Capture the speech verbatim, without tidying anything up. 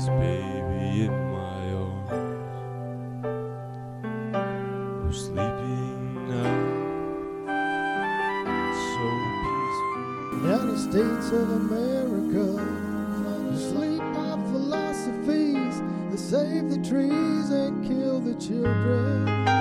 this baby in my arms, who's sleeping now so peaceful. United States of America, trying to sleep our philosophies that save the trees and kill the children.